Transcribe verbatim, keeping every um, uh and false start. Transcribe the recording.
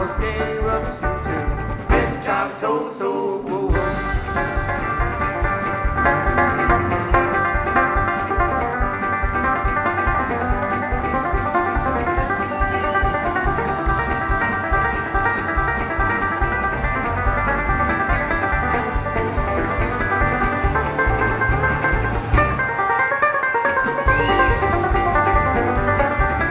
was scared of the suit too. Mister Charlie told me so.